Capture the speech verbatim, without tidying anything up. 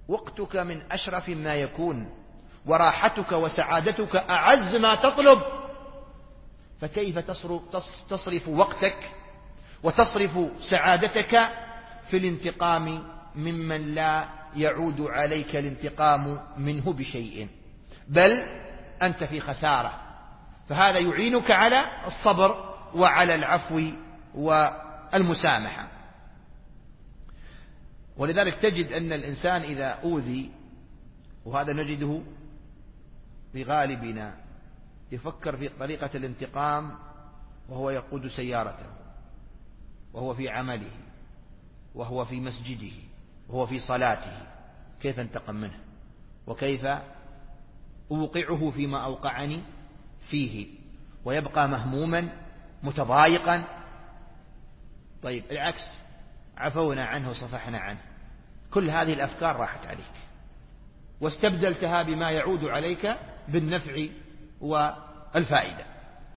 وقتك من أشرف ما يكون، وراحتك وسعادتك أعز ما تطلب، فكيف تصرف وقتك وتصرف سعادتك في الانتقام ممن لا يعود عليك الانتقام منه بشيء، بل أنت في خسارة. فهذا يعينك على الصبر وعلى العفو والمسامحة. ولذلك تجد أن الإنسان إذا أوذي، وهذا نجده في غالبنا، يفكر في طريقة الانتقام وهو يقود سيارته، وهو في عمله، وهو في مسجده، وهو في صلاته، كيف انتقم منه وكيف أوقعه فيما أوقعني فيه، ويبقى مهموما متضايقا. طيب العكس، عفونا عنه وصفحنا عنه، كل هذه الأفكار راحت عليك واستبدلتها بما يعود عليك بالنفع والفائدة.